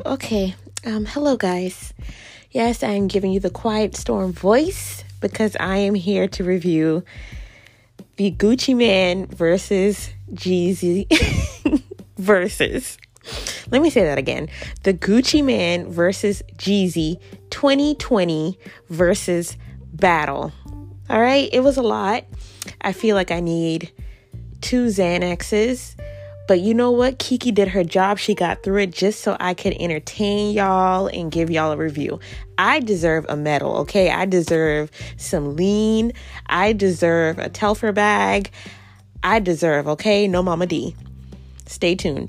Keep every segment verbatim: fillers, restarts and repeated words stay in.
okay. Um, hello, guys. Yes, I am giving you the Quiet Storm voice because I am here to review the Gucci Mane versus Jeezy versus. Let me say that again. The Gucci Mane versus Jeezy twenty twenty versus battle. All right, it was a lot. I feel like I need two Xanaxes. But you know what? Kiki did her job. She got through it just so I could entertain y'all and give y'all a review. I deserve a medal, okay? I deserve some lean. I deserve a Telfar bag. I deserve, okay? No Mama D. Stay tuned.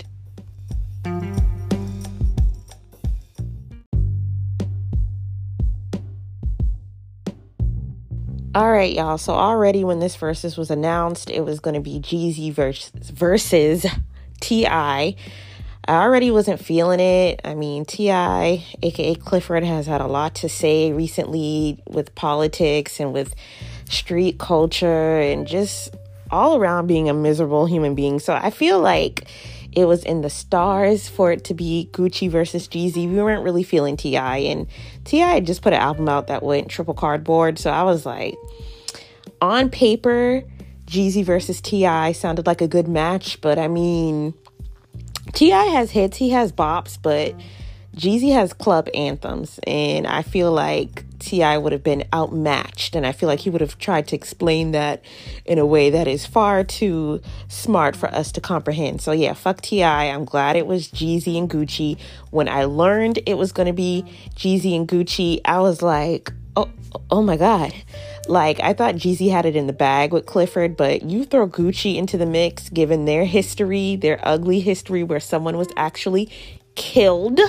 All right, y'all. So already when this versus was announced, it was going to be Jeezy versus, versus T I. I already wasn't feeling it. I mean, T I, aka Clifford, has had a lot to say recently with politics and with street culture and just all around being a miserable human being. So I feel like it was in the stars for it to be Gucci versus Jeezy. We weren't really feeling T I, and T I had just put an album out that went triple cardboard. So I was like, on paper, Jeezy versus T I sounded like a good match. But I mean, T I has hits, he has bops, but Jeezy has club anthems. And I feel like T I would have been outmatched, and I feel like he would have tried to explain that in a way that is far too smart for us to comprehend. So yeah, fuck T I. I'm glad it was Jeezy and Gucci. When I learned it was going to be Jeezy and Gucci, I was like, oh, oh my God. Like, I thought Jeezy had it in the bag with Clifford, but you throw Gucci into the mix, given their history, their ugly history where someone was actually killed.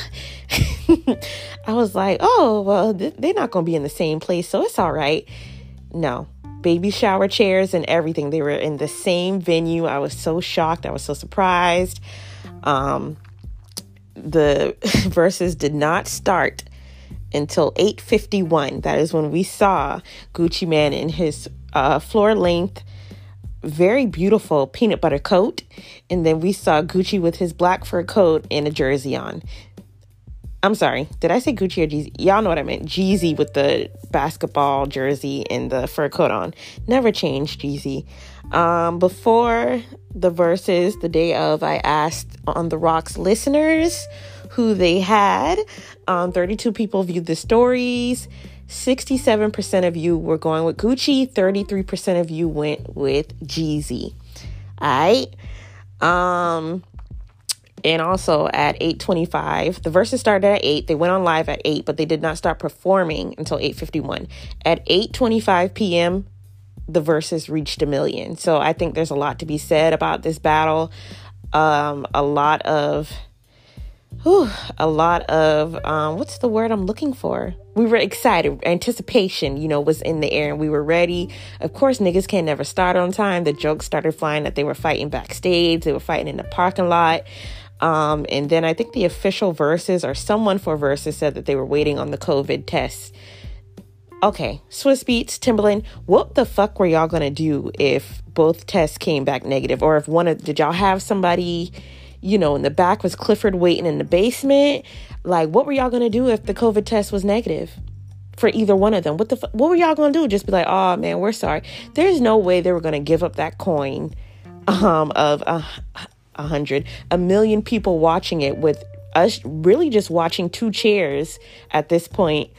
I was like, oh, well, th- they're not going to be in the same place, so it's all right. No, baby shower chairs and everything. They were in the same venue. I was so shocked. I was so surprised. Um, the verses did not start until eight fifty-one. That is when we saw Gucci Mane in his uh, floor length, very beautiful peanut butter coat. And then we saw Gucci with his black fur coat and a jersey on. I'm sorry. Did I say Gucci or Jeezy? Y'all know what I meant. Jeezy with the basketball jersey and the fur coat on. Never changed, Jeezy. Um, before the verses, the day of, I asked On The Rocks listeners who they had. Um, thirty-two people viewed the stories. sixty-seven percent of you were going with Gucci. thirty-three percent of you went with Jeezy. All right. Um, and also at eight twenty-five, the verses started at eight. They went on live at eight, but they did not start performing until eight fifty-one. At eight twenty-five p.m., the verses reached a million. So I think there's a lot to be said about this battle. Um, a lot of... Whew, a lot of, um, what's the word I'm looking for? We were excited. Anticipation, you know, was in the air and we were ready. Of course, niggas can never start on time. The jokes started flying that they were fighting backstage. They were fighting in the parking lot. Um, and then I think the official verses or someone for verses said that they were waiting on the COVID tests. Okay, Swiss Beats, Timbaland, what the fuck were y'all going to do if both tests came back negative? Or if one of, did y'all have somebody, you know, in the back? Was Clifford waiting in the basement? Like, what were y'all going to do if the COVID test was negative for either one of them? What the fu- what were y'all going to do? Just be like, oh, man, we're sorry. There's no way they were going to give up that coin um, of a, a hundred, a million people watching it with us really just watching two chairs at this point.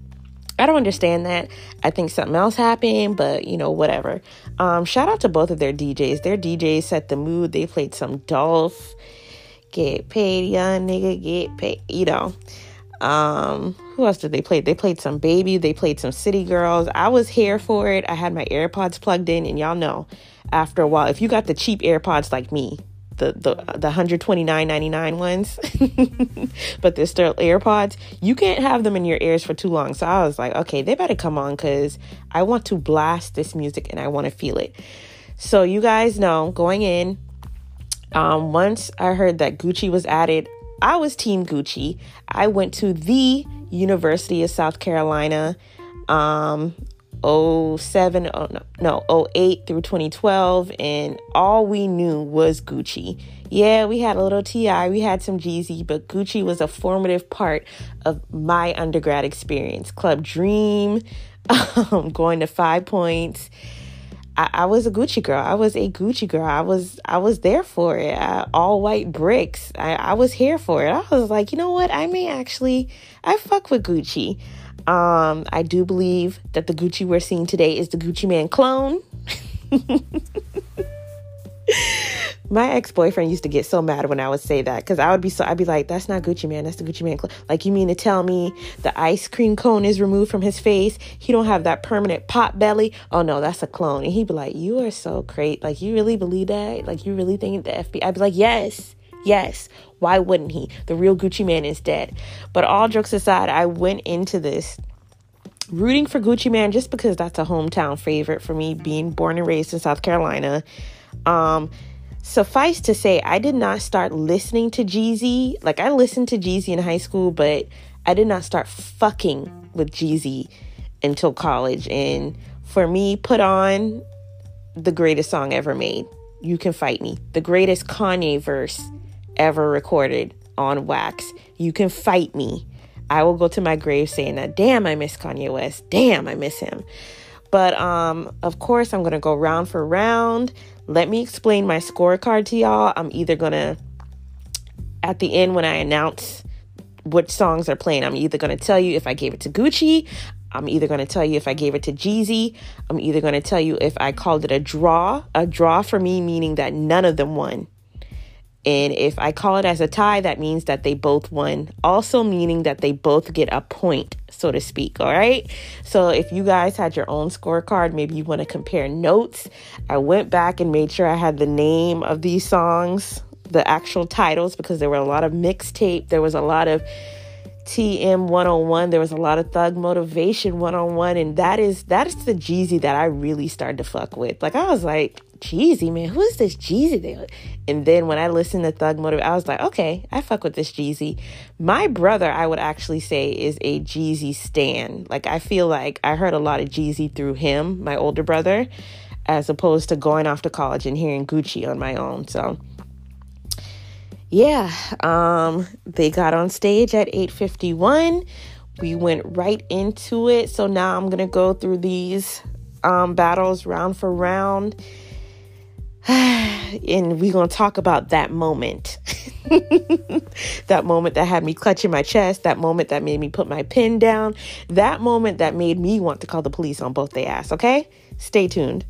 I don't understand that. I think something else happened, but, you know, whatever. Um, shout out to both of their D Js. Their D Js set the mood. They played some Dolph. Get paid, young nigga, get paid. You know. Um, who else did they play? They played some Baby. They played some City Girls. I was here for it. I had my AirPods plugged in, and y'all know, after a while, if you got the cheap AirPods like me, the the the one hundred twenty-nine ninety-nine ones, but they're still AirPods, you can't have them in your ears for too long. So I was like, okay, they better come on because I want to blast this music and I want to feel it. So you guys know, going in, um, once I heard that Gucci was added, I was Team Gucci. I went to the University of South Carolina. Um, oh seven, oh no, no, oh eight through twenty twelve, and all we knew was Gucci. Yeah, we had a little T I, we had some Jeezy, but Gucci was a formative part of my undergrad experience. Club Dream, um, going to Five Points. I, I was a Gucci girl. I was a Gucci girl. I was I was there for it. I, all white bricks. I, I was here for it. I was like, you know what? I may actually, I fuck with Gucci. Um, I do believe that the Gucci we're seeing today is the Gucci Mane clone. My ex-boyfriend used to get so mad when I would say that, because I would be so, I'd be like, that's not Gucci Mane, that's the Gucci Mane clone. Like, you mean to tell me the ice cream cone is removed from his face? He don't have that permanent pot belly? Oh no, that's a clone. And he'd be like, you are so great. Like, you really believe that? Like, you really think the F B I? I'd be like, yes, yes. Why wouldn't he? The real Gucci Mane is dead. But all jokes aside, I went into this rooting for Gucci Mane just because that's a hometown favorite for me, being born and raised in South Carolina. Um, Suffice to say, I did not start listening to Jeezy. Like, I listened to Jeezy in high school, but I did not start fucking with Jeezy until college. And for me, Put On, the greatest song ever made. You Can Fight Me. The greatest Kanye verse ever recorded on wax. You Can Fight Me. I will go to my grave saying that, damn, I miss Kanye West. Damn, I miss him. But, um, of course, I'm going to go round for round. Let me explain my scorecard to y'all. I'm either going to, at the end when I announce which songs are playing, I'm either going to tell you if I gave it to Gucci. I'm either going to tell you if I gave it to Jeezy. I'm either going to tell you if I called it a draw. A draw for me meaning that none of them won. And if I call it as a tie, that means that they both won. Also meaning that they both get a point, so to speak. All right. So if you guys had your own scorecard, maybe you want to compare notes. I went back and made sure I had the name of these songs, the actual titles, because there were a lot of mixtape. There was a lot of T M one oh one. There was a lot of Thug Motivation one oh one. And that is, that is the Jeezy that I really started to fuck with. Like, I was like, Jeezy, man, who is this Jeezy there? And then when I listened to Thug Motive, I was like, okay, I fuck with this Jeezy. My brother, I would actually say, is a Jeezy stan. Like, I feel like I heard a lot of Jeezy through him, my older brother, as opposed to going off to college and hearing Gucci on my own. So yeah, um, they got on stage at eight fifty-one. We went right into it. So now I'm going to go through these um, battles round for round. And we're going to talk about that moment. That moment that had me clutching my chest. That moment that made me put my pen down. That moment that made me want to call the police on both their ass. Okay? Stay tuned.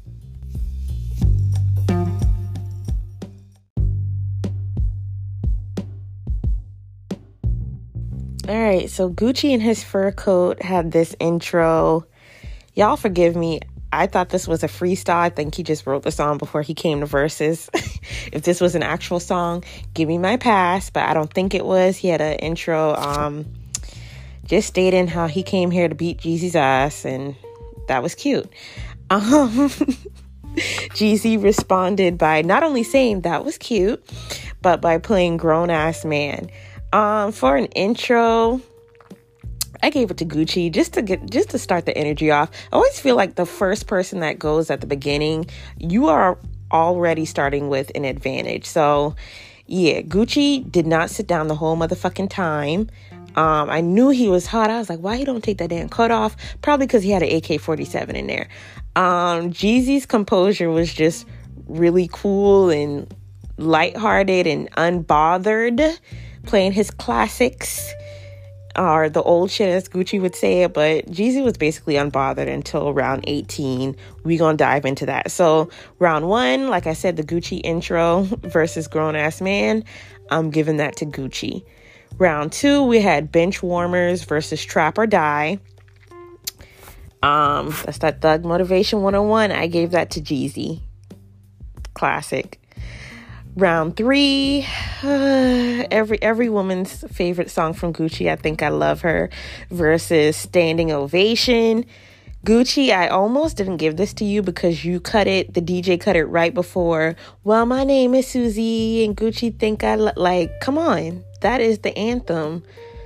All right, so Gucci in his fur coat had this intro. Y'all forgive me. I thought this was a freestyle. I think he just wrote the song before he came to verses. If this was an actual song, give me my pass. But I don't think it was. He had an intro um, just stating how he came here to beat Jeezy's ass. And that was cute. Um, Jeezy responded by not only saying that was cute, but by playing Grown Ass Man. Um, for an intro, I gave it to Gucci just to get, just to start the energy off. I always feel like the first person that goes at the beginning, you are already starting with an advantage. So yeah, Gucci did not sit down the whole motherfucking time. Um, I knew he was hot. I was like, why he don't take that damn coat off? Probably because he had an A K forty-seven in there. Um, Jeezy's composure was just really cool and lighthearted and unbothered, playing his classics. Or the old shit, as Gucci would say it, but Jeezy was basically unbothered until round eighteen. We gonna dive into that. So round one, like I said, the Gucci intro versus Grown Ass Man. I'm giving that to Gucci. Round two, we had Bench Warmers versus Trap or Die. Um, that's that Thug Motivation one oh one. I gave that to Jeezy. Classic. Round three, uh, every every woman's favorite song from Gucci, I Think I Love Her, versus Standing Ovation. Gucci, I almost didn't give this to you because you cut it, the D J cut it right before, well, my name is Susie, and Gucci think I, lo-. like, come on. That is the anthem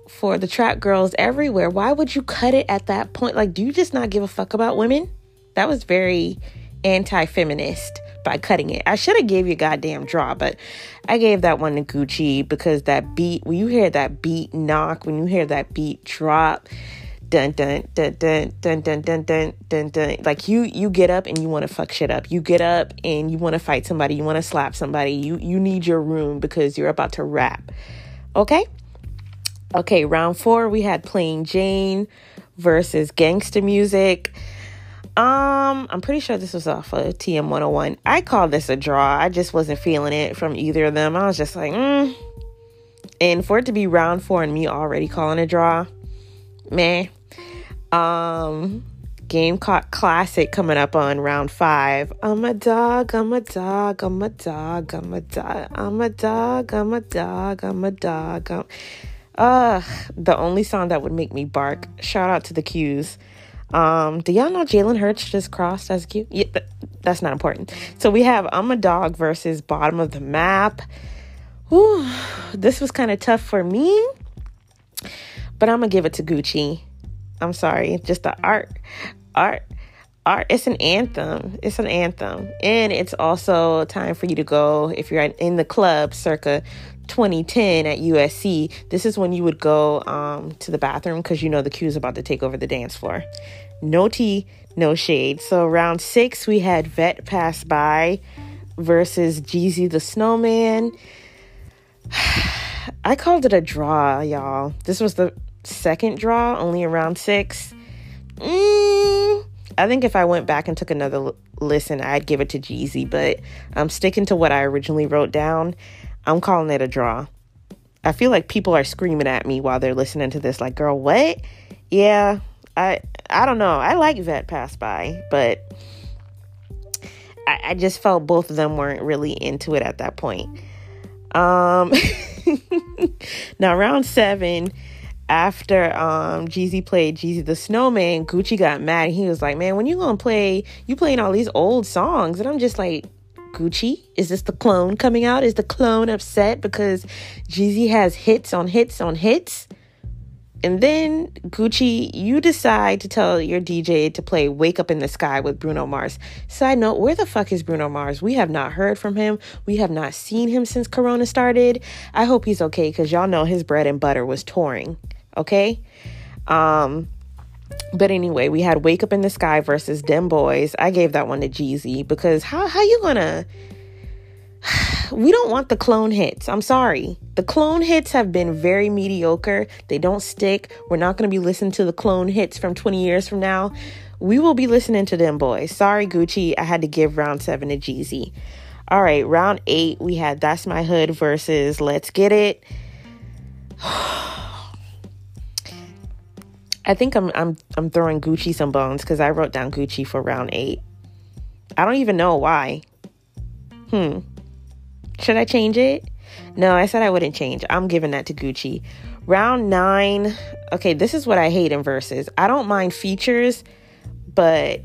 for the trap girls everywhere. Why would you cut it at that point? Like, do you just not give a fuck about women? That was very anti-feminist by cutting it. I should have gave you a goddamn draw, but I gave that one to Gucci because that beat, when you hear that beat knock, when you hear that beat drop, dun dun dun dun dun dun dun dun dun dun, like you you get up and you want to fuck shit up. You get up and you want to fight somebody. You want to slap somebody. You you need your room because you're about to rap. Okay. Okay. Round four, we had Plain Jane versus Gangsta Music. Um, I'm pretty sure this was off of T M one oh one. I called this a draw. I just wasn't feeling it from either of them. I was just like, mm. And for it to be round four and me already calling a draw, meh. Um, Gamecock Classic coming up on round five. I'm a dog, I'm a dog, I'm a dog, I'm a dog, I'm a dog, I'm a dog, I'm a dog. I'm... Uh, the only song that would make me bark. Shout out to the Q's. Um, do y'all know Jalen Hurts just crossed as a Q? Yeah, th- that's not important. So we have I'm a Dog versus Bottom of the Map. Whew, this was kind of tough for me, but I'm gonna give it to Gucci. I'm sorry, just the art, art, art. It's an anthem. It's an anthem, and it's also time for you to go if you're in the club circa twenty ten at U S C. This is when you would go um, to the bathroom because you know the Q's about to take over the dance floor. No tea, no shade. So round six, we had Vet Pass By versus Jeezy the Snowman. I called it a draw, y'all. This was the second draw, only in round six. Mm, I think if I went back and took another l- listen, I'd give it to Jeezy, but I'm sticking to what I originally wrote down. I'm calling it a draw. I feel like people are screaming at me while they're listening to this. Like, girl, what? Yeah, I I don't know. I like Vet Pass By, but I, I just felt both of them weren't really into it at that point. Um, now, round seven, after um, Jeezy played Jeezy the Snowman, Gucci got mad. He was like, man, when you gonna play, you playing all these old songs. And I'm just like, Gucci, is this the clone coming out? Is the clone upset because Jeezy has hits on hits on hits? And then, Gucci, you decide to tell your D J to play Wake Up in the Sky with Bruno Mars. Side note, where the fuck is Bruno Mars? We have not heard from him. We have not seen him since Corona started. I hope he's okay because y'all know his bread and butter was touring. Okay? Um... But anyway, we had Wake Up in the Sky versus Dem Boys. I gave that one to Jeezy because how how you gonna... We don't want the clone hits. I'm sorry. The clone hits have been very mediocre. They don't stick. We're not going to be listening to the clone hits from twenty years from now. We will be listening to Dem Boys. Sorry, Gucci. I had to give round seven to Jeezy. All right, round eight, we had That's My Hood versus Let's Get It. I think I'm I'm I'm throwing Gucci some bones because I wrote down Gucci for round eight. I don't even know why. Hmm. Should I change it? No, I said I wouldn't change. I'm giving that to Gucci. Round nine. Okay, this is what I hate in verses. I don't mind features, but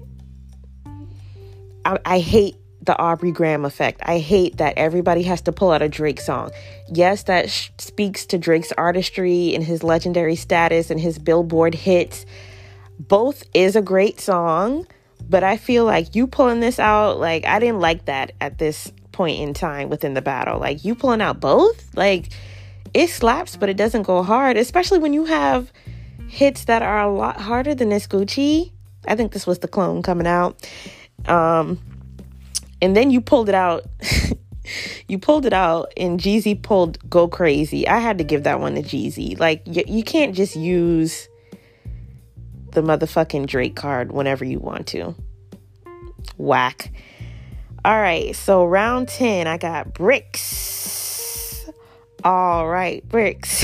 I, I hate the Aubrey Graham effect. I hate that everybody has to pull out a Drake song. Yes, that sh- speaks to Drake's artistry and his legendary status and his Billboard hits. Both is a great song, but I feel like you pulling this out, like, I didn't like that at this point in time within the battle. Like, you pulling out both? Like, it slaps, but it doesn't go hard, especially when you have hits that are a lot harder than this, Gucci. I think this was the clone coming out. Um... And then you pulled it out. You pulled it out and Jeezy pulled Go Crazy. I had to give that one to Jeezy. Like, you, you can't just use the motherfucking Drake card whenever you want to. Whack. All right. So round ten, I got Bricks. All right. Bricks.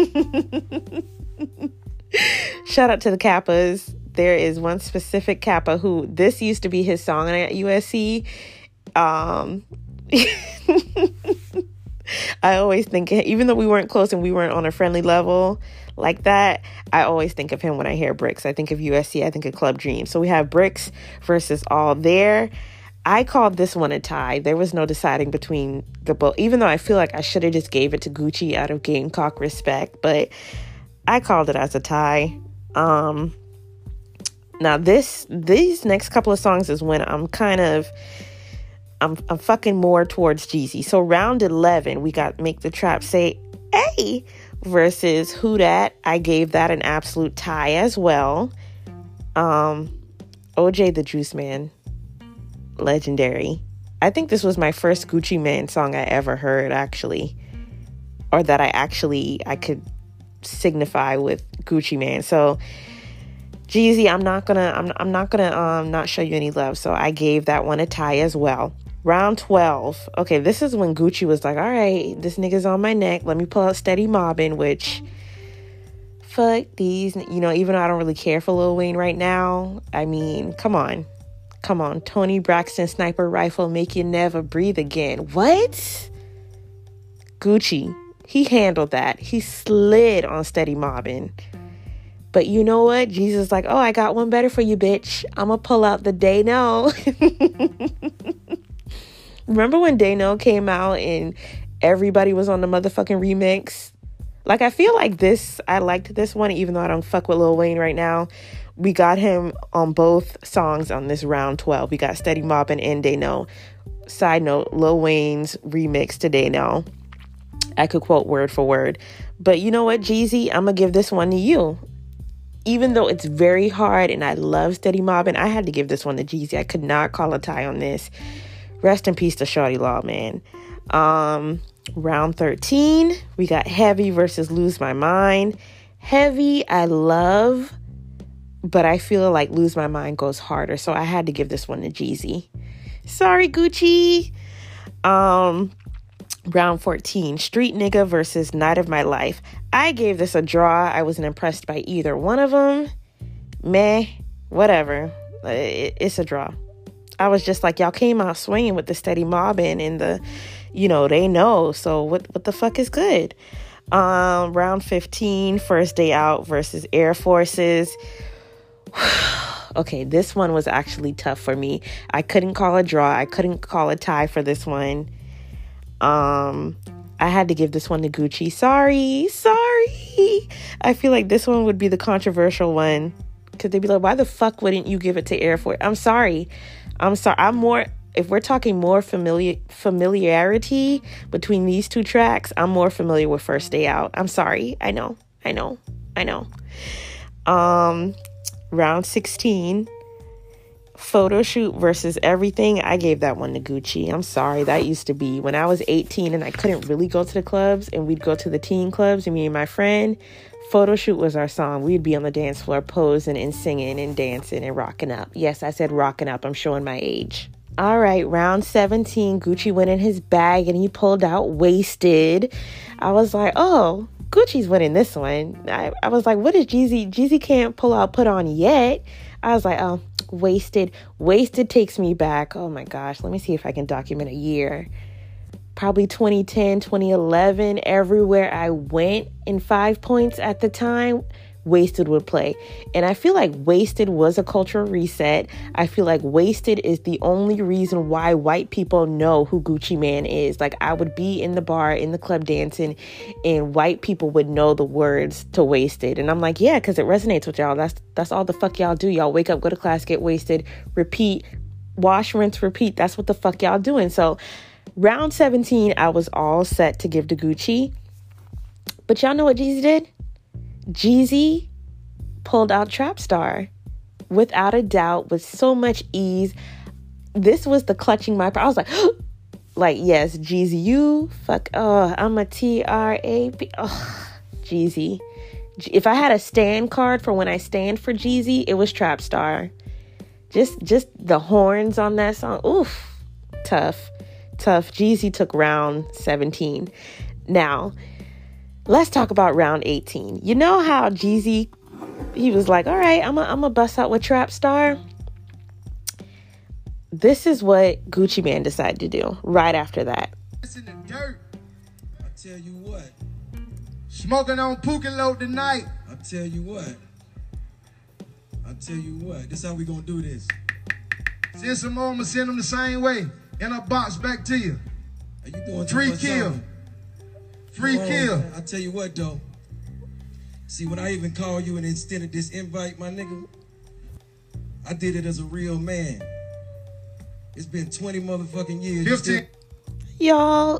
Shout out to the Kappas. There is one specific Kappa who, this used to be his song at U S C. Um, I always think, even though we weren't close and we weren't on a friendly level like that, I always think of him when I hear Bricks. I think of U S C. I think of Club Dream. So we have Bricks versus All There. I called this one a tie. There was no deciding between the both, even though I feel like I should have just gave it to Gucci out of Gamecock respect. But I called it as a tie. Um, now this these next couple of songs is when I'm kind of I'm I'm fucking more towards Jeezy. So round eleven, we got Make the Trap Say Hey versus Who Dat. I gave that an absolute tie as well. Um, O J the Juice Man, legendary. I think this was my first Gucci Mane song I ever heard, actually, or that I actually I could signify with Gucci Mane. So Jeezy, I'm not gonna I'm I'm not gonna um not show you any love. So I gave that one a tie as well. Round twelve. Okay, this is when Gucci was like, all right, this nigga's on my neck. Let me pull out Steady Mobbin', which, fuck these. You know, even though I don't really care for Lil Wayne right now, I mean, come on. Come on. Tony Braxton sniper rifle make you never breathe again. What? Gucci, he handled that. He slid on Steady Mobbin'. But you know what? Jesus like, oh, I got one better for you, bitch. I'm going to pull out the Day No. Remember when Day No came out and everybody was on the motherfucking remix? Like, I feel like this, I liked this one, even though I don't fuck with Lil Wayne right now. We got him on both songs on this round twelve. We got Steady Mobbin' and Day No. Side note, Lil Wayne's remix to Day No. I could quote word for word. But you know what, Jeezy? I'm going to give this one to you. Even though it's very hard and I love Steady Mobbin', I had to give this one to Jeezy. I could not call a tie on this. Rest in peace to Shawty Law, man. Um, round thirteen, we got Heavy versus Lose My Mind. Heavy, I love, but I feel like Lose My Mind goes harder. So I had to give this one to Jeezy. Sorry, Gucci. Um, round fourteen, Street Nigga versus Night of My Life. I gave this a draw. I wasn't impressed by either one of them. Meh, whatever. It, it's a draw. I was just like, y'all came out swinging with the Steady Mobbin' and the, you know, They Know. So what, what the fuck is good? Um, round fifteen, First Day Out versus Air Forces. Okay, this one was actually tough for me. I couldn't call a draw. I couldn't call a tie for this one. Um, I had to give this one to Gucci. Sorry, sorry. I feel like this one would be the controversial one. Because they'd be like, why the fuck wouldn't you give it to Air Force? I'm sorry. I'm sorry. I'm more, if we're talking more familiar familiarity between these two tracks, I'm more familiar with First Day Out. I'm sorry. I know. I know. I know. Um, round sixteen, Photo Shoot versus Everything. I gave that one to Gucci. I'm sorry. That used to be when I was eighteen and I couldn't really go to the clubs and we'd go to the teen clubs and me and my friend. Photo Shoot was our song. We'd be on the dance floor posing and singing and dancing and rocking up. Yes, I said rocking up. I'm showing my age. All right, round seventeen, Gucci went in his bag and he pulled out Wasted. I was like, oh, Gucci's winning this one. I, I was like, what is Jeezy? Jeezy can't pull out Put On yet. I was like, oh, Wasted. Wasted takes me back. Oh my gosh, let me see if I can document a year. Probably twenty ten, twenty eleven, everywhere I went in Five Points at the time, Wasted would play. And I feel like Wasted was a cultural reset. I feel like Wasted is the only reason why white people know who Gucci Mane is. Like, I would be in the bar, in the club dancing, and white people would know the words to Wasted. And I'm like, yeah, because it resonates with y'all. That's, that's all the fuck y'all do. Y'all wake up, go to class, get wasted, repeat, wash, rinse, repeat. That's what the fuck y'all doing. So round seventeen, I was all set to give to Gucci. But y'all know what Jeezy did? Jeezy pulled out Trap Star. Without a doubt, with so much ease. This was the clutching my... I was like, like, yes, Jeezy, you fuck... Oh, I'm a T R A P... Oh, Jeezy. If I had a stand card for when I stand for Jeezy, it was Trap Star. Just, just the horns on that song. Oof. Tough. Tough. Jeezy took round seventeen. Now, let's talk about round eighteen. You know how Jeezy, he was like, all right, I'm going to bust out with Trap Star. This is what Gucci Mane decided to do right after that. It's in the dirt. I tell you what. Smoking on Pookie Load tonight. I tell you what. I tell you what. This is how we going to do this. Send some more, I'm going to send them the same way. In a box back to you. Are you doing Free kill. Free kill. I tell you what, though. See, when I even call you and instead of this invite, my nigga, I did it as a real man. It's been twenty motherfucking years. fifteen. Y'all.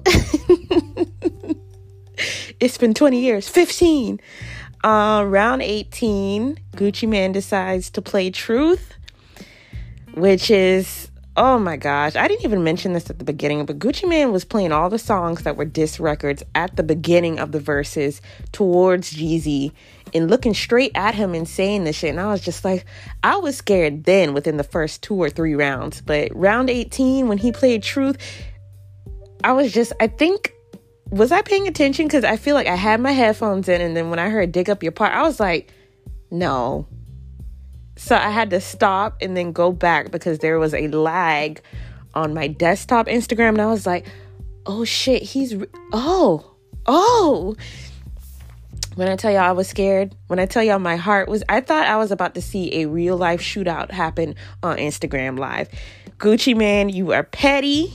It's been twenty years. fifteen. Uh, round eighteen, Gucci Mane decides to play Truth, which is, oh my gosh, I didn't even mention this at the beginning, but Gucci Mane was playing all the songs that were diss records at the beginning of the verses towards Jeezy and looking straight at him and saying this shit. And I was just like, I was scared then within the first two or three rounds. But round eighteen, when he played Truth, I was just, I think, was I paying attention? Because I feel like I had my headphones in, and then when I heard Dig Up Your Part, I was like, no. So I had to stop and then go back because there was a lag on my desktop Instagram. And I was like, oh shit, he's, re- oh, oh. When I tell y'all I was scared, when I tell y'all my heart was, I thought I was about to see a real life shootout happen on Instagram Live. Gucci Mane, you are petty.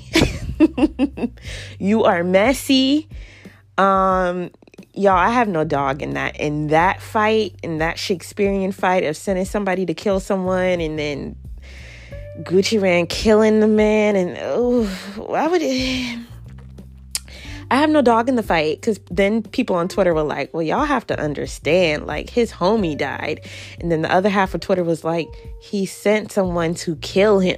You are messy. Um, y'all, I have no dog in that. In that fight, in that Shakespearean fight of sending somebody to kill someone and then Gucci Mane killing the man. And oh, why would it... I have no dog in the fight, because then people on Twitter were like, well, y'all have to understand, like, his homie died. And then the other half of Twitter was like, he sent someone to kill him.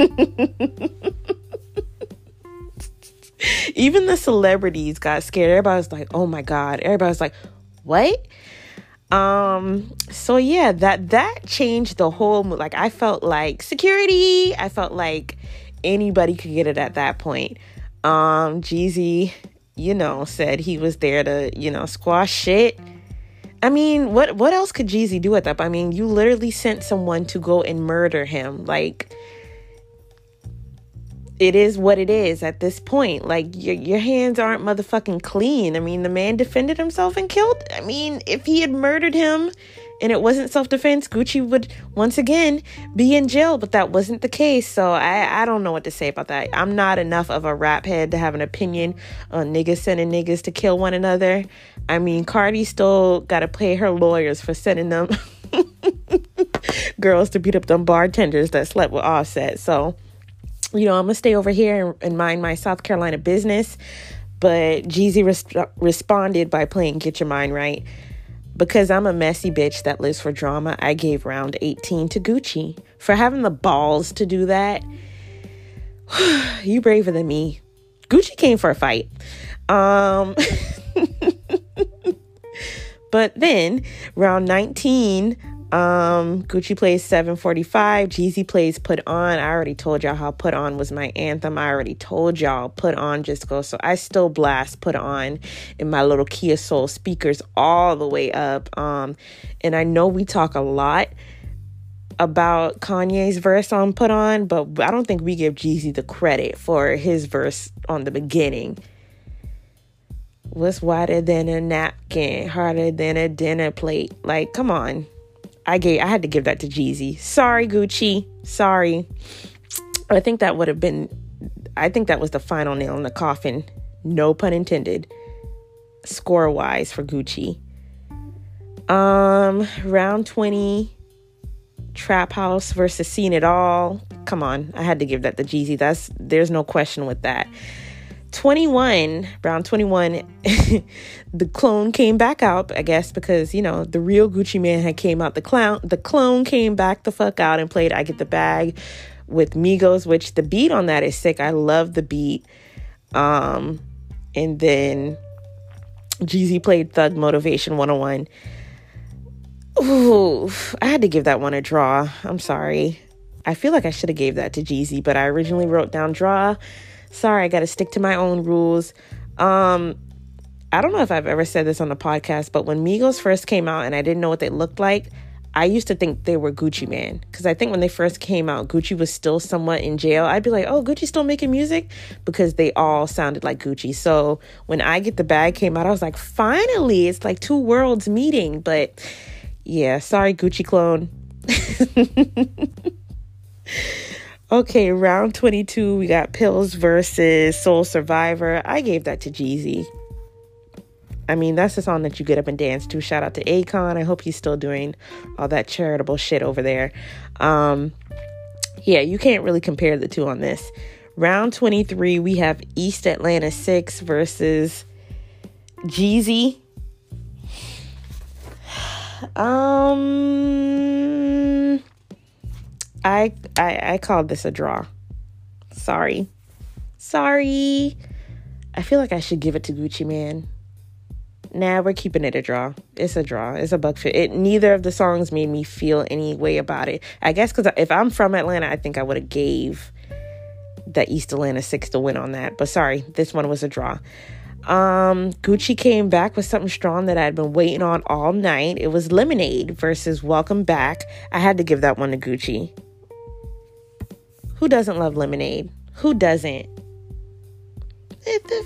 Even the celebrities got scared. Everybody was like, oh my God. Everybody was like, what? Um, so yeah, that, that changed the whole, like, I felt like security. I felt like anybody could get it at that point. Um, Jeezy, you know, said he was there to, you know, squash shit. I mean, what what else could Jeezy do at that? I mean, you literally sent someone to go and murder him. Like, it is what it is at this point. Like, your your hands aren't motherfucking clean. I mean, the man defended himself and killed. I mean, if he had murdered him and it wasn't self-defense, Gucci would once again be in jail, but that wasn't the case. So I, I don't know what to say about that. I'm not enough of a rap head to have an opinion on niggas sending niggas to kill one another. I mean, Cardi still got to pay her lawyers for sending them girls to beat up them bartenders that slept with Offset. So, you know, I'm going to stay over here and, and mind my South Carolina business. But Jeezy res- responded by playing Get Your Mind Right. Because I'm a messy bitch that lives for drama, I gave round eighteen to Gucci. For having the balls to do that, you braver than me. Gucci came for a fight. Um, but then, round nineteen, um, Gucci plays seven forty-five. Jeezy plays Put On. I already told y'all how Put On was my anthem. I already told y'all Put On just goes. So I still blast Put On in my little Kia Soul speakers all the way up. Um, and I know we talk a lot about Kanye's verse on Put On, but I don't think we give Jeezy the credit for his verse on the beginning. What's whiter than a napkin, harder than a dinner plate? Like, come on. I gave, I had to give that to Jeezy. Sorry, Gucci. Sorry. I think that would have been, I think that was the final nail in the coffin. No pun intended. Score-wise for Gucci. Um, round twenty, Trap House versus Seen It All. Come on. I had to give that to Jeezy. That's, there's no question with that. twenty-one, round twenty-one, the clone came back out, I guess, because, you know, the real Gucci Mane had came out. The clown, the clone came back the fuck out and played I Get the Bag with Migos, which the beat on that is sick. I love the beat. Um, and then Jeezy played Thug Motivation one oh one. Ooh, I had to give that one a draw. I'm sorry. I feel like I should have gave that to Jeezy, but I originally wrote down draw. Sorry, I got to stick to my own rules. Um, I don't know if I've ever said this on the podcast, but when Migos first came out and I didn't know what they looked like, I used to think they were Gucci Mane. Because I think when they first came out, Gucci was still somewhat in jail. I'd be like, oh, Gucci's still making music? Because they all sounded like Gucci. So when I Get the Bag came out, I was like, finally, it's like two worlds meeting. But yeah, sorry, Gucci clone. Okay, round twenty-two, we got Pills versus Soul Survivor. I gave that to Jeezy. I mean, that's the song that you get up and dance to. Shout out to Akon. I hope he's still doing all that charitable shit over there. Um, yeah, you can't really compare the two on this. Round twenty-three, we have East Atlanta six versus Jeezy. Um, I, I I called this a draw. Sorry. Sorry. I feel like I should give it to Gucci Mane. Nah, we're keeping it a draw. It's a draw. It's a buck fit. It, neither of the songs made me feel any way about it. I guess because if I'm from Atlanta, I think I would have gave the East Atlanta six to win on that. But sorry, this one was a draw. Um, Gucci came back with something strong that I'd been waiting on all night. It was Lemonade versus Welcome Back. I had to give that one to Gucci. Who doesn't love Lemonade? Who doesn't? With the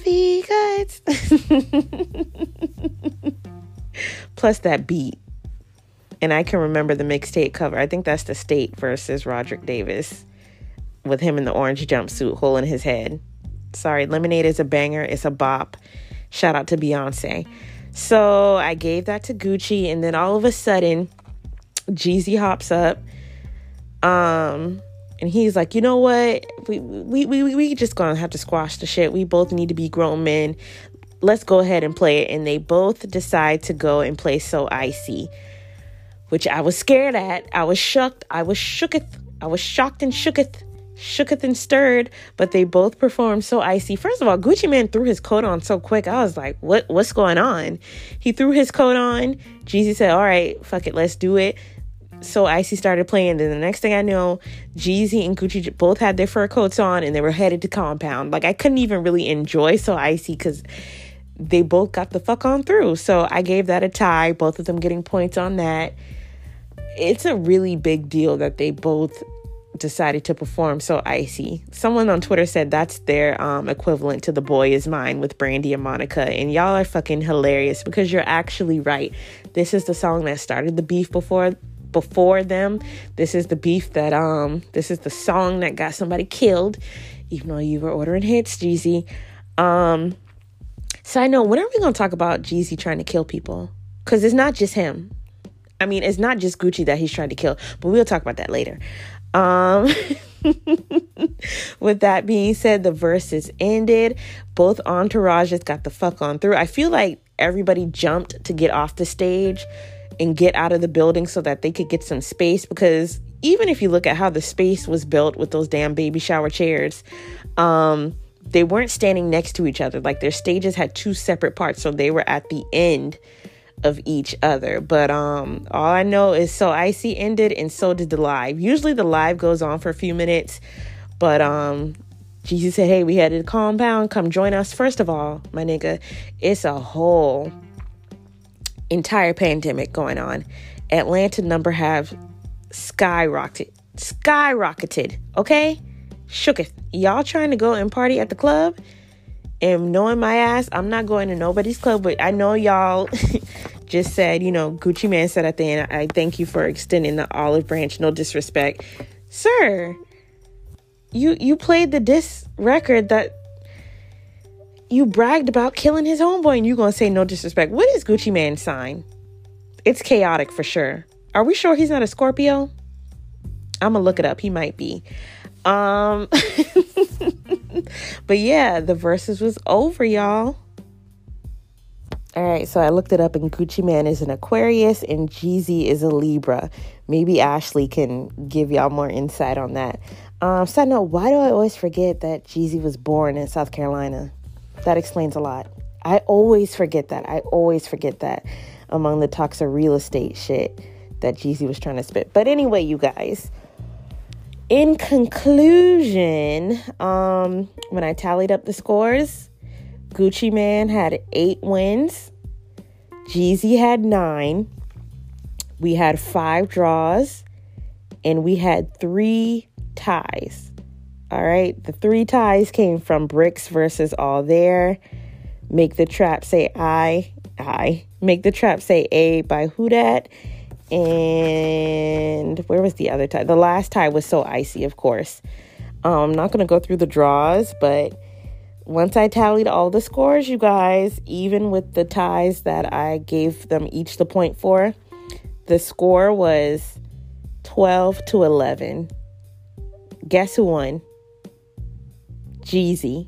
V-Guides. Plus that beat. And I can remember the mixtape cover. I think that's The State versus Roderick Davis with him in the orange jumpsuit holding his head. Sorry, Lemonade is a banger. It's a bop. Shout out to Beyonce. So I gave that to Gucci, and then all of a sudden, Jeezy hops up, um, and he's like, "You know what? We we we we just gonna have to squash the shit. We both need to be grown men. Let's go ahead and play it." And they both decide to go and play So Icy, which I was scared at. I was shocked. I was shooketh. I was shocked and shooketh. Shooketh and stirred, but they both performed So Icy. First of all, Gucci Mane threw his coat on so quick. I was like, what what's going on? He threw his coat on. Jeezy said, all right, fuck it, let's do it. So Icy started playing. Then the next thing I know, Jeezy and Gucci both had their fur coats on and they were headed to Compound. Like, I couldn't even really enjoy So Icy because they both got the fuck on through. So I gave that a tie, both of them getting points on that. It's a really big deal that they both decided to perform So Icy. Someone on Twitter said that's their um equivalent to The Boy Is Mine with Brandy and Monica, and y'all are fucking hilarious because you're actually right. This is the song that started the beef before before them. This is the beef that um this is the song that got somebody killed, even though you were ordering hits, Jeezy. Um so I know, when are we gonna talk about Jeezy trying to kill people? Because it's not just him. I mean, it's not just Gucci that he's trying to kill, but we'll talk about that later. Um, with that being said, the verses ended. Both entourages got the fuck on through. I feel like everybody jumped to get off the stage and get out of the building so that they could get some space, because even if you look at how the space was built with those damn baby shower chairs, um, they weren't standing next to each other. Like, their stages had two separate parts, so they were at the end of each other. But um all I know is So Icy ended, and so did the live. Usually the live goes on for a few minutes, but um Jeezy said, hey, we headed to Compound, come join us. First of all, my nigga, it's a whole entire pandemic going on. Atlanta number have skyrocketed skyrocketed okay shooketh. Y'all trying to go and party at the club, and knowing my ass, I'm not going to nobody's club. But I know y'all just said, you know, Gucci Mane said at the end, I thank you for extending the olive branch. No disrespect. Sir, you you played the diss record that you bragged about killing his homeboy, and you gonna say no disrespect. What is Gucci Mane's sign? It's chaotic for sure. Are we sure he's not a Scorpio? I'm gonna look it up. He might be. Um, but yeah, the verses was over, y'all. All right, so I looked it up, and Gucci Mane is an Aquarius and Jeezy is a Libra. Maybe Ashley can give y'all more insight on that. Um, side note, why do I always forget that Jeezy was born in South Carolina? That explains a lot. I always forget that. I always forget that among the talks of real estate shit that Jeezy was trying to spit. But anyway, you guys, in conclusion, um, when I tallied up the scores, Gucci Mane had eight wins. Jeezy had nine. We had five draws. And we had three ties. All right. The three ties came from Bricks versus All There. Make the Trap Say I. I. Make the Trap Say A by Who Dat. And where was the other tie? The last tie was So Icy, of course. Um, I'm not going to go through the draws, but once I tallied all the scores, you guys, even with the ties that I gave them each the point for, the score was twelve to eleven. Guess who won? Jeezy.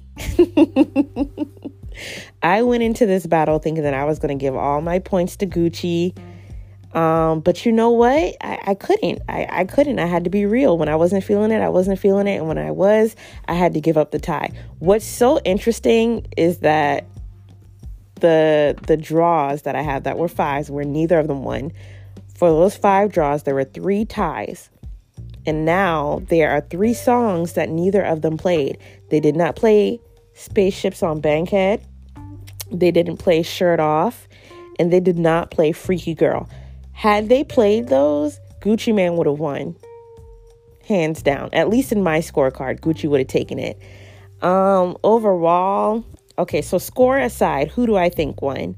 I went into this battle thinking that I was going to give all my points to Gucci. Um, but you know what? I, I couldn't. I, I couldn't. I had to be real. When I wasn't feeling it, I wasn't feeling it. And when I was, I had to give up the tie. What's so interesting is that the the draws that I had that were fives, where neither of them won. For those five draws, there were three ties. And now there are three songs that neither of them played. They did not play Spaceships on Bankhead. They didn't play Shirt Off. And they did not play Freaky Girl. Had they played those, Gucci Mane would have won. Hands down. At least in my scorecard, Gucci would have taken it. Um, overall, okay, so score aside, who do I think won?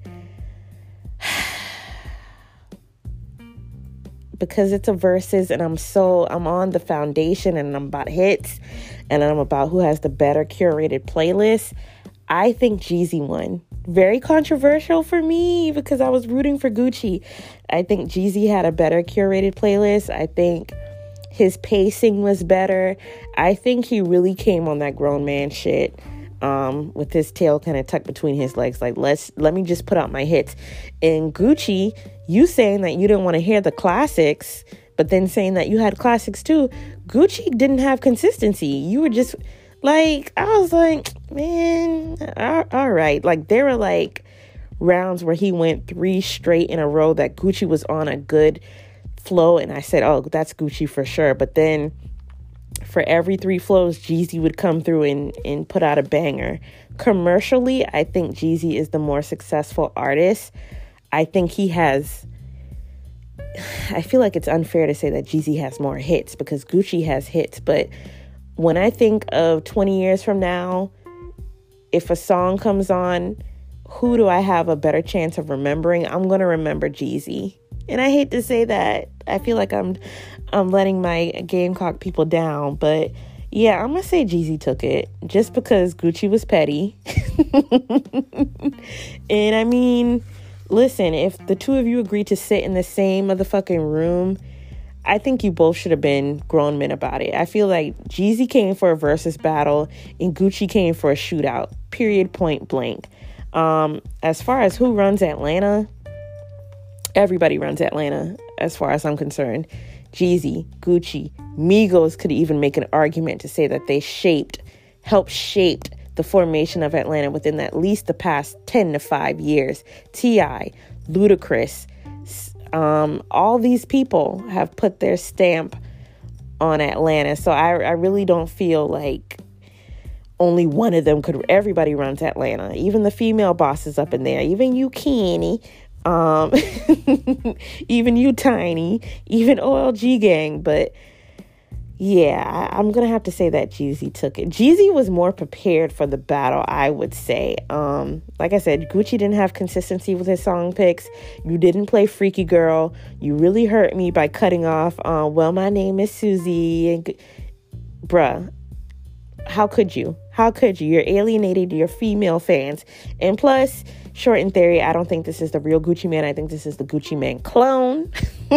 Because it's a versus and I'm so, I'm on the foundation and I'm about hits and I'm about who has the better curated playlist. I think Jeezy won. Very controversial for me because I was rooting for Gucci. I think Jeezy had a better curated playlist. I think his pacing was better. I think he really came on that grown man shit um, with his tail kind of tucked between his legs. Like, let's let me just put out my hits. And Gucci, you saying that you didn't want to hear the classics, but then saying that you had classics too. Gucci didn't have consistency. You were just... Like, I was like, man, all, all right. Like, there were, like, rounds where he went three straight in a row that Gucci was on a good flow. And I said, oh, that's Gucci for sure. But then for every three flows, Jeezy would come through and, and put out a banger. Commercially, I think Jeezy is the more successful artist. I think he has... I feel like it's unfair to say that Jeezy has more hits because Gucci has hits, but... When I think of twenty years from now, if a song comes on, who do I have a better chance of remembering? I'm going to remember Jeezy. And I hate to say that. I feel like I'm I'm letting my Gamecock people down. But yeah, I'm going to say Jeezy took it just because Gucci was petty. And I mean, listen, if the two of you agree to sit in the same motherfucking room, I think you both should have been grown men about it. I feel like Jeezy came for a versus battle and Gucci came for a shootout. Period, point blank. Um, as far as who runs Atlanta, everybody runs Atlanta as far as I'm concerned. Jeezy, Gucci, Migos could even make an argument to say that they shaped, helped shaped the formation of Atlanta within at least the past ten to five years. T I, Ludacris, Um, all these people have put their stamp on Atlanta. So I, I really don't feel like only one of them could. Everybody runs Atlanta. Even the female bosses up in there. Even you, Kenny. Um, even you, Tiny. Even O L G Gang. But yeah, I, I'm going to have to say that Jeezy took it. Jeezy was more prepared for the battle, I would say. Um, like I said, Gucci didn't have consistency with his song picks. You didn't play Freaky Girl. You really hurt me by cutting off, uh, well, my name is Susie. And, bruh, how could you? How could you? You're alienating your female fans. And plus, short in theory, I don't think this is the real Gucci Mane. I think this is the Gucci Mane clone.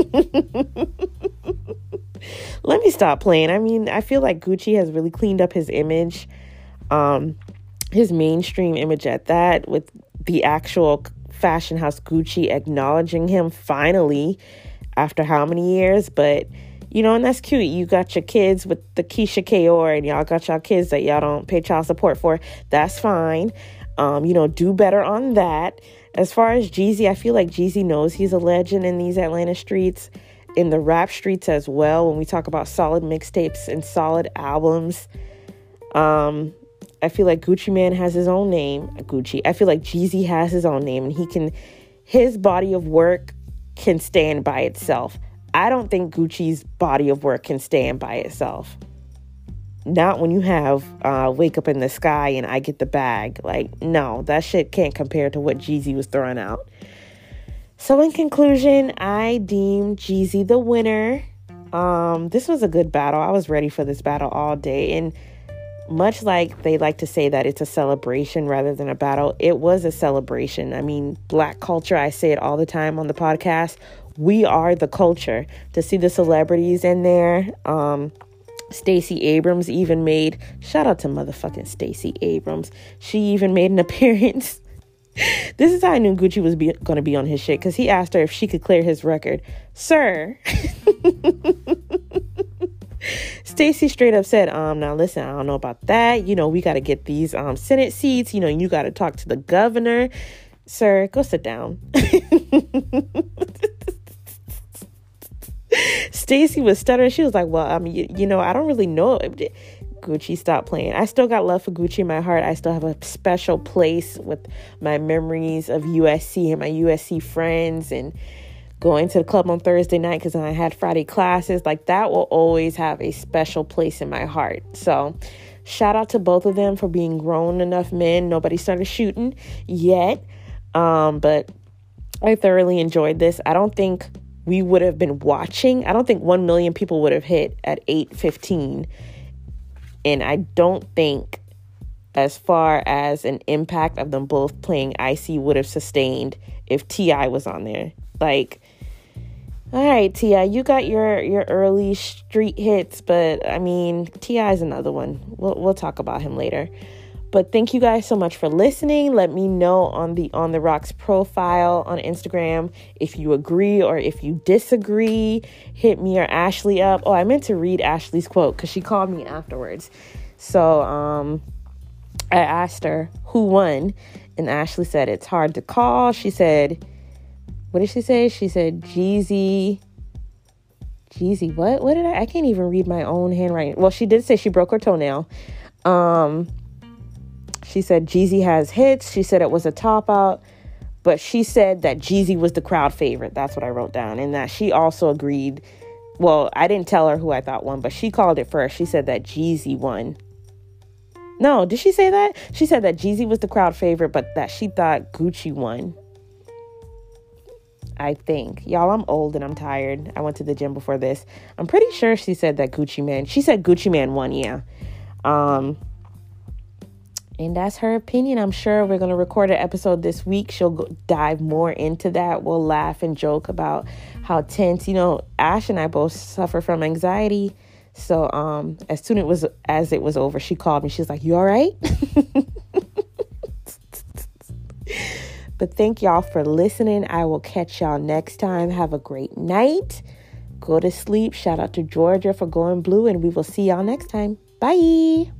Let me stop playing. I mean, I feel like Gucci has really cleaned up his image, um, his mainstream image at that, with the actual fashion house Gucci acknowledging him finally after how many years. But, you know, and that's cute. You got your kids with the Keisha Kaur and y'all got y'all kids that y'all don't pay child support for. That's fine. Um, you know, do better on that. As far as Jeezy, I feel like Jeezy knows he's a legend in these Atlanta streets, in the rap streets as well. When we talk about solid mixtapes and solid albums, um, I feel like Gucci Mane has his own name. Gucci. I feel like Jeezy has his own name, and he can, his body of work can stand by itself. I don't think Gucci's body of work can stand by itself. Not when you have uh, Wake Up in the Sky and I Get the Bag. Like, no, that shit can't compare to what Jeezy was throwing out. So in conclusion, I deem Jeezy the winner. Um, this was a good battle. I was ready for this battle all day. And much like they like to say that it's a celebration rather than a battle, it was a celebration. I mean, Black culture, I say it all the time on the podcast. We are the culture. To see the celebrities in there, um, Stacey Abrams even made, shout out to motherfucking Stacey Abrams. She even made an appearance. This is how I knew Gucci was be- going to be on his shit, because he asked her if she could clear his record. Sir. Stacey straight up said, um, now listen, I don't know about that. You know, we got to get these um Senate seats. You know, you got to talk to the governor. Sir, go sit down. Stacey was stuttering. She was like, well, I mean, you, you know, I don't really know. Gucci, stop playing. I still got love for Gucci in my heart. I still have a special place with my memories of U S C and my U S C friends and going to the club on Thursday night because I had Friday classes. Like, that will always have a special place in my heart. So shout out to both of them for being grown enough men. Nobody started shooting yet. Um, but I thoroughly enjoyed this. I don't think we would have been watching. I don't think one million people would have hit at eight fifteen. And I don't think, as far as an impact of them both playing Icy, would have sustained if T I was on there. Like, all right, T I, you got your, your early street hits, but I mean, T I is another one. We'll we'll talk about him later. But thank you guys so much for listening. Let me know on the On The Rocks profile on Instagram if you agree or if you disagree. Hit me or Ashley up. Oh, I meant to read Ashley's quote because she called me afterwards. So um, I asked her who won, and Ashley said it's hard to call. She said, what did she say? She said, Jeezy. Jeezy, what? What did I? I can't even read my own handwriting. Well, she did say she broke her toenail. Um... She said Jeezy has hits. She said it was a top out, but she said that Jeezy was the crowd favorite. That's what I wrote down. And that she also agreed. Well, I didn't tell her who I thought won, but she called it first. She said that Jeezy won. No, did she say that? She said that Jeezy was the crowd favorite, but that she thought Gucci won. I think. Y'all, I'm old and I'm tired. I went to the gym before this. I'm pretty sure she said that Gucci Mane. She said Gucci Mane won, yeah. Um... And that's her opinion. I'm sure we're going to record an episode this week. She'll go dive more into that. We'll laugh and joke about how tense, you know, Ash and I both suffer from anxiety. So um, as soon as it was, as it was over, she called me. She's like, you all right? But thank y'all for listening. I will catch y'all next time. Have a great night. Go to sleep. Shout out to Georgia for going blue. And we will see y'all next time. Bye.